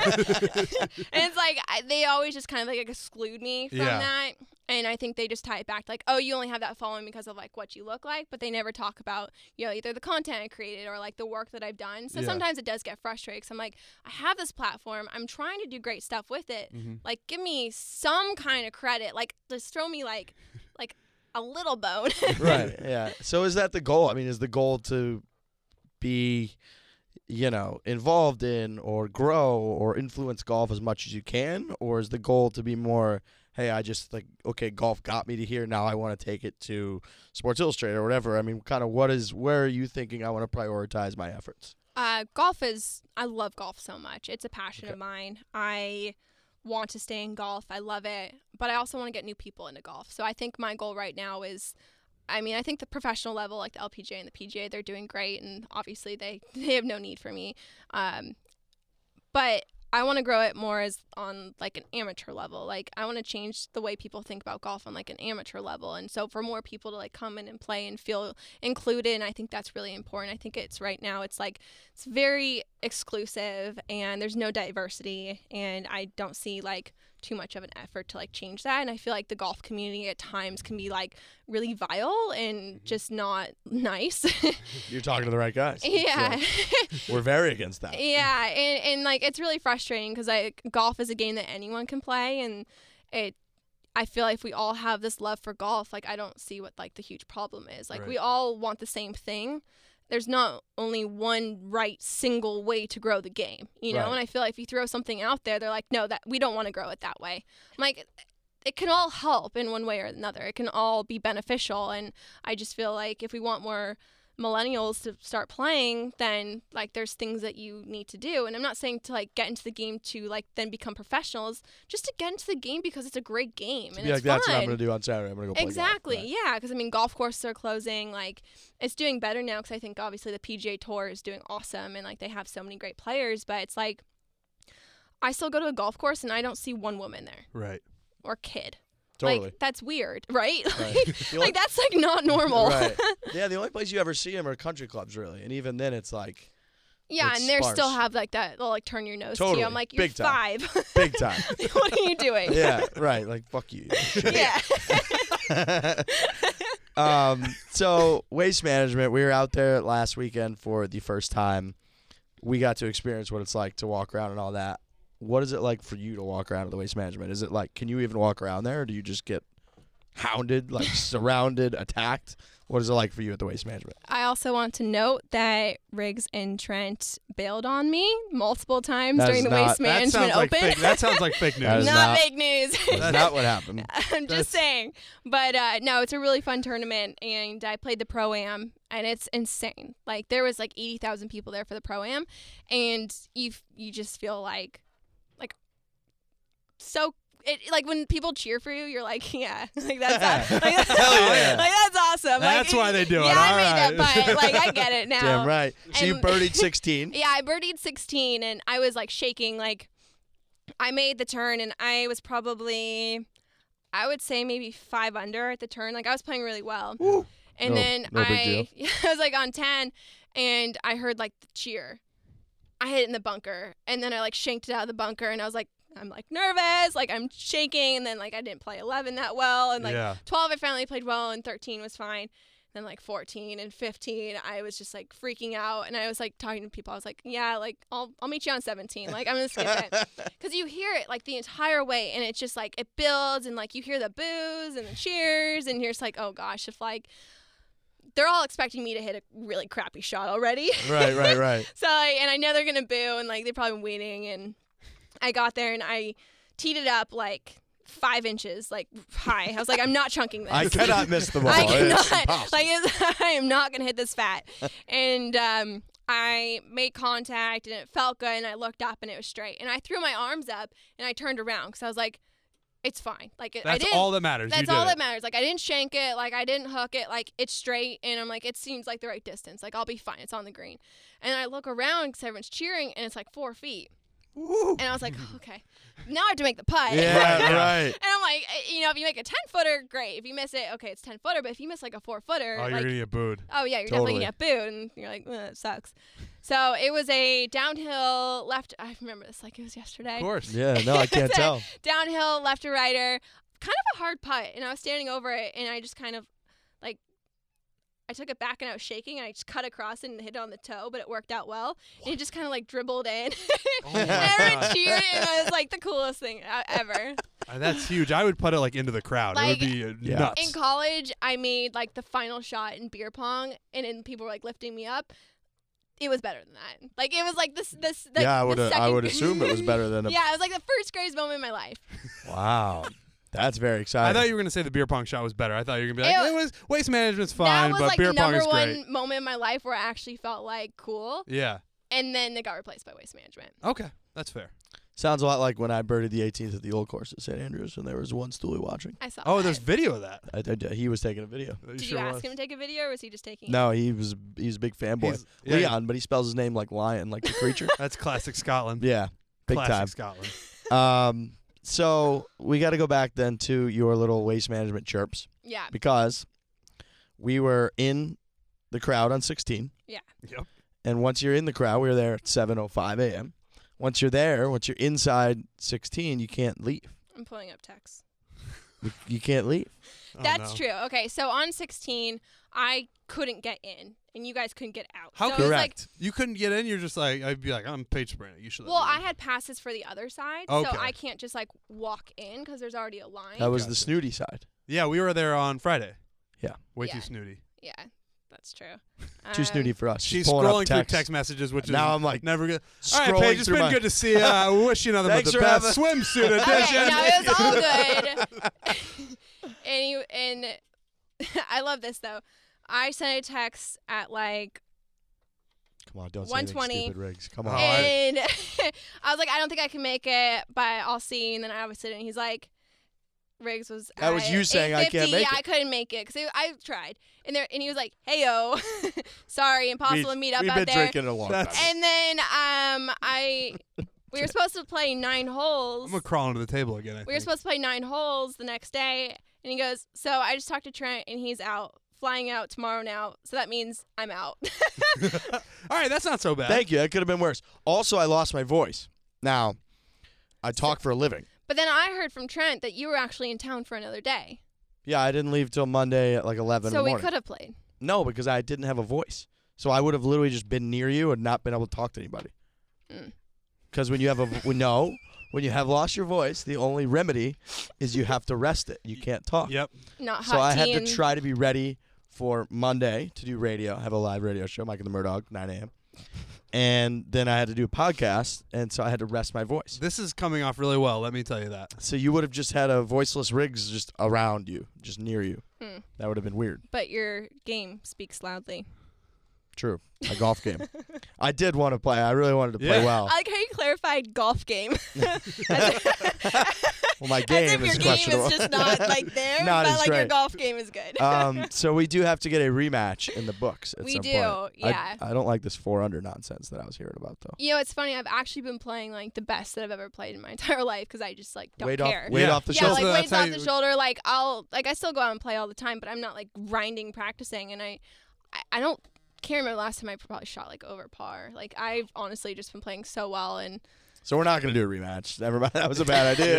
And it's like they always just kind of like exclude me from that. And I think they just tie it back like, oh, you only have that following because of like what you look like, but they never talk about, either the content I created or like the work that I've done. So sometimes it does get frustrating because I'm like, I have this platform, I'm trying to do great stuff with it. Like, give me some kind of credit. Like, just throw me like a little bone. Right. Yeah. So is that the goal? I mean, is the goal to be, involved in or grow or influence golf as much as you can, or is the goal to be more, hey, I just okay, golf got me to here, now I want to take it to Sports Illustrated or whatever? I mean, kind of where are you thinking I want to prioritize my efforts? I love golf so much. It's a passion of mine. I want to stay in golf. I love it, but I also want to get new people into golf. So I think my goal right now is, I think the professional level, like the LPGA and the PGA, they're doing great, and obviously they have no need for me. But I want to grow it more as on like an amateur level. Like, I want to change the way people think about golf on like an amateur level. And so for more people to like come in and play and feel included, and I think that's really important. I think it's right now, it's very exclusive and there's no diversity, and I don't see like too much of an effort to like change that. And I feel like the golf community at times can be like really vile and just not nice. You're talking to the right guys. Yeah. So we're very against that. Yeah, and like it's really frustrating because golf is a game that anyone can play, and I feel like if we all have this love for golf, like I don't see what like the huge problem is. Like, we all want the same thing. There's not only one right single way to grow the game, Right. And I feel like if you throw something out there, they're like, no, that we don't want to grow it that way. I'm like, it can all help in one way or another. It can all be beneficial, and I just feel like if we want more millennials to start playing, then like there's things that you need to do. And I'm not saying to like get into the game to like then become professionals, just to get into the game because it's a great game and Be it's like, that's fun. what I'm going to do on Saturday. I'm going to go play Exactly. golf. Yeah, because golf courses are closing. Like, it's doing better now because I think obviously the PGA Tour is doing awesome, and like they have so many great players. But it's like I still go to a golf course and I don't see one woman there right. or kid. Totally. Like, that's weird, right? Right. Like that's like not normal. Right. Yeah, the only place you ever see them are country clubs, really, and even then, it's like. Yeah, It's and they still sparse. have like that. They'll like turn your nose to Totally. you. I'm like, you're Big time. 5. Big time. What are you doing? Yeah, right. Like, fuck you. Yeah. So waste management, we were out there last weekend for the first time. We got to experience what it's like to walk around and all that. What is it like for you to walk around at the waste management? Is it like, can you even walk around there, or do you just get hounded, like surrounded, attacked? What is it like for you at the waste management? I also want to note that Riggs and Trent bailed on me multiple times That during is the not- Waste That Management sounds like Open. fake. That sounds like fake That news. is Not not- fake news. That's not what happened. I'm just saying. But no, it's a really fun tournament, and I played the Pro-Am, and it's insane. Like, there was like 80,000 people there for the Pro-Am, and you just feel like so. Like when people cheer for you, you're like, yeah, like that's like, Hell yeah. like that's awesome. That's like, why they do it. Yeah, I All made right. that, but like I get it now. Damn right. So you And- birdied 16. Yeah, I birdied 16, and I was like shaking. Like, I made the turn, and I was probably, I would say maybe 5 under at the turn. Like, I was playing really well. Woo. And No- then no big I was like on 10, and I heard like the cheer. I hit it in the bunker, and then I like shanked it out of the bunker, and I was like, I'm like nervous, like I'm shaking, and then like I didn't play 11 that well, and like Yeah. 12 I finally played well, and 13 was fine. Then like 14 and 15, I was just like freaking out, and I was like talking to people. I was like, yeah, like I'll meet you on 17. Like I'm gonna skip it because you hear it like the entire way, and it's just like it builds, and like you hear the boos and the cheers, and you're just like, oh gosh, if like they're all expecting me to hit a really crappy shot already. Right. So like, and I know they're gonna boo, and like they're probably waiting, and I got there and I teed it up like 5 inches like high. I was like, I'm not chunking this. I cannot miss the ball. I It's cannot. impossible. Like I am not gonna hit this fat. And I made contact and it felt good. And I looked up and it was straight. And I threw my arms up and I turned around because I was like, it's fine. Like I That's didn't. all that matters. That's You did all it. that matters. Like I didn't shank it. Like I didn't hook it. Like it's straight. And I'm like, it seems like the right distance. Like I'll be fine. It's on the green. And I look around because everyone's cheering and it's like 4 feet. And I was like, okay, now I have to make the putt. Yeah, right. And I'm like, you know, if you make a 10-footer, great. If you miss it, okay, it's 10-footer. But if you miss like a 4-footer, Oh, you're like, gonna get booed. oh yeah, you're Totally. definitely gonna get booed, and you're like, it sucks. So it was a downhill left. I remember this like it was yesterday. Of course. Yeah, no, I can't It's a tell. Downhill left to righter, kind of a hard putt, and I was standing over it, and I just kind of like. I took it back and I was shaking and I just cut across it and hit it on the toe, but it worked out well. And it just kind of like dribbled in. Oh my And everyone God. cheered and it was like the coolest thing ever. That's huge. I would put it like into the crowd. Like, it would be Yeah. nuts. In college, I made like the final shot in beer pong and then people were like lifting me up. It was better than that. Like it was like this like, Yeah, I the would second- assume it was better than a. Yeah, it was like the first greatest moment in my life. Wow, that's very I exciting. thought you were gonna say the beer pong shot was better. I thought you were gonna be like, It it was waste management's That fine, was but like beer the pong number is one great. moment in my life where I actually felt like cool. Yeah. And then it got replaced by waste management. Okay, that's fair. Sounds a lot like when I birdied the 18th at the old course at St. Andrews, and there was one stoolie watching. I saw Oh, that. there's video of that. He was taking a video. It Did sure you ask was. him to take a video or was he just taking it? No, he's a big fanboy. He's- yeah, Leon, but he spells his name like lion, like the creature. That's classic Scotland. Yeah, big Classic Scotland. time. So we got to go back then to your little waste management chirps Yeah. because we were in the crowd on 16. Yeah. Yep. And once you're in the crowd, we were there at 7:05 a.m. Once you're there, once you're inside 16, you can't leave. I'm pulling up text. You can't leave. Oh, That's no. true. Okay, so on 16, I couldn't get in, and you guys couldn't get out. How so it was like, correct? You couldn't get in. You're just like, I'd be like, I'm Paige Sprint. You should. let well, me I in. had passes for the other side, Okay. so I can't just like walk in because there's already a line. That was the Gotcha. snooty side. Yeah, we were there on Friday. Yeah. Way Yeah. too snooty. Yeah, that's true. Too snooty for us. She's pulling up scrolling through text. text messages, which Now is I'm like never good. All right, scrolling Paige, it's through been my- good to see you. I wish you nothing but Thanks the for best swimsuit edition. Okay, no, it was all good. and I love this though. I sent a text at like Come on, don't say anything 120. stupid, Riggs. Come Oh, on. and I was like, I don't think I can make it, but I'll see. And then I was sitting, and he's like, Riggs was. That was at you saying, "I can't 8:50. make Yeah, it." I couldn't make it because I tried. And he was like, "Hey yo, sorry, impossible to meet up We've out been there." drinking a long time. That's- And then I We were supposed to play 9 holes. I'm going to crawl under the table again, I think. We were supposed to play 9 holes the next day, and he goes, so I just talked to Trent, and he's out, flying out tomorrow now, so that means I'm out. All right, that's not so bad. Thank you. That could have been worse. Also, I lost my voice. Now, I talk for a living. But then I heard from Trent that you were actually in town for another day. Yeah, I didn't leave till Monday at like 11 in the So morning. we could have played. No, because I didn't have a voice. So I would have literally just been near you and not been able to talk to anybody. Because when you have when you have lost your voice, the only remedy is you have to rest it. You can't talk. Yep. Not hot So I had tea to and- try to be ready for Monday to do radio. I have a live radio show, Mike and the Murdog, 9 a.m. And then I had to do a podcast, and so I had to rest my voice. This is coming off really well, let me tell you that. So you would have just had a voiceless Riggs just around you, just near you. That would have been weird. But your game speaks loudly. True. A golf game. I did want to play. I really wanted to play Yeah. well. I like how you clarified golf game. Well, my As game if your is game questionable. is just not like there, Not but as like your great. golf game is good. So we do have to get a rematch in the books at We some do, point. yeah. I don't like this 4-under nonsense that I was hearing about, though. You know, it's funny. I've actually been playing like the best that I've ever played in my entire life because I just like don't Weight care. off the Yeah, shoulder. like That's weights how off you- the shoulder. Like I still go out and play all the time, but I'm not like grinding practicing. And I don't can't remember the last time I probably shot like over par. Like I've honestly just been playing so well, and So we're not going to do a rematch. Never mind. That was a bad idea.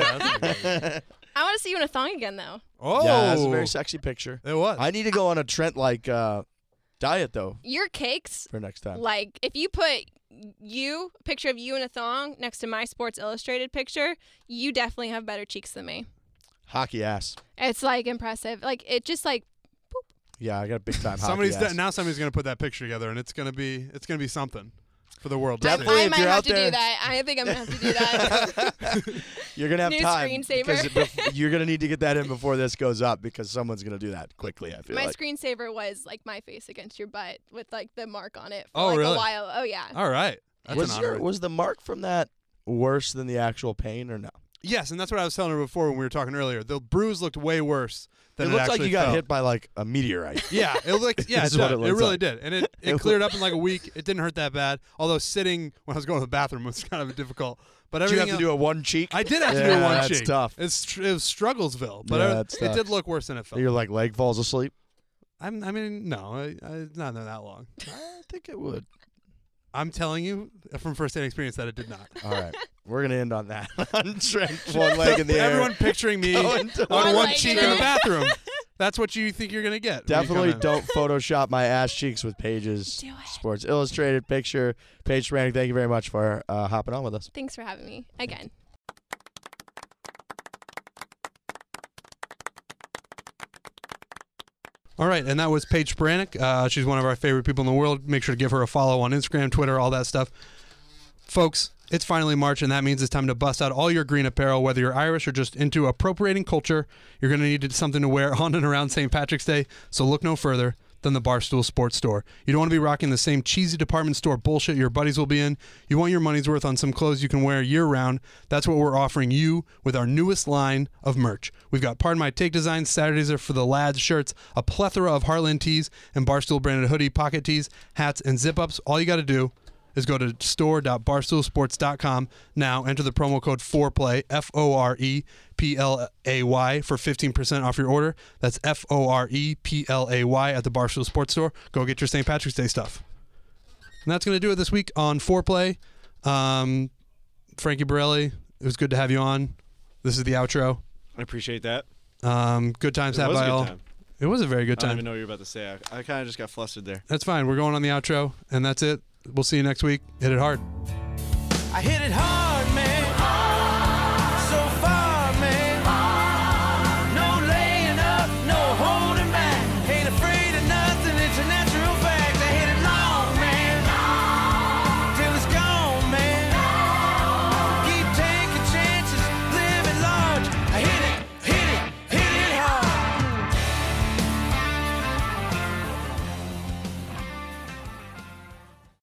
I want to see you in a thong again though. Oh. Yeah, that's a very sexy picture. It was. I need to go on a Trent-like diet, though, Your cakes, for next time. like if you put a picture of you in a thong next to my Sports Illustrated picture, you definitely have better cheeks than me. Hockey ass. It's like impressive. Like it just like Yeah, I got a big time hockey Somebody's ass. now somebody's going to put that picture together, and it's going to be something for the world to see. Definitely. I if might you're have out to there- do that. I think I'm gonna have to do that. You're going to have New time. screensaver. Because you're going to need to get that in before this goes up because someone's going to do that quickly, I feel My like. screensaver was like my face against your butt with like the mark on it for Oh, like really? a while. Oh yeah. All right. That's an honor. Was the mark from that worse than the actual pain or no? Yes, and that's what I was telling her before when we were talking earlier. The bruise looked way worse than It it looks like actually you got felt. hit by like a meteorite. Yeah, it looked. Yeah, This it, is what did. it It looks really like. did, and it cleared up in like a week. It didn't hurt that bad. Although sitting when I was going to the bathroom was kind of difficult. But Did you everything have to do a one cheek? I did have to Yeah, do one that's cheek. tough. It was Strugglesville, but Yeah, it that's tough. did look worse than it felt. Your like leg falls asleep? I mean, no, it's not that long. I think it would. I'm telling you from first-hand experience that it did not. All right. We're going to end on that. On Trent, one leg in the air. Everyone picturing me Going to on One one leg cheek in in the it. bathroom. That's what you think you're gonna get. when you Definitely come in. don't Photoshop my ass cheeks with Paige's Do it. Sports Illustrated picture. Paige Sprang, thank you very much for hopping on with us. Thanks for having me again. All right, and that was Paige Spranick. She's one of our favorite people in the world. Make sure to give her a follow on Instagram, Twitter, all that stuff. Folks, it's finally March, and that means it's time to bust out all your green apparel. Whether you're Irish or just into appropriating culture, you're going to need something to wear on and around St. Patrick's Day, so look no further than the Barstool Sports Store. You don't want to be rocking the same cheesy department store bullshit your buddies will be in. You want your money's worth on some clothes you can wear year-round. That's what we're offering you with our newest line of merch. We've got Pardon My Take designs. Saturdays are for the lads shirts, a plethora of Heartland tees, and Barstool branded hoodie, pocket tees, hats, and zip-ups. All you got to do is go to store.barstoolsports.com now. Enter the promo code FOREPLAY, FOREPLAY, for 15% off your order. That's FOREPLAY at the Barstool Sports Store. Go get your St. Patrick's Day stuff. And that's going to do it this week on Foreplay. Frankie Borelli, it was good to have you on. This is the outro. I appreciate that. Good times It had was a by good all. time. It was a very good I don't time. even know what you were about to say. I kind of just got flustered there. That's fine. We're going on the outro, and that's it. We'll see you next week. Hit it hard. I hit it hard, man.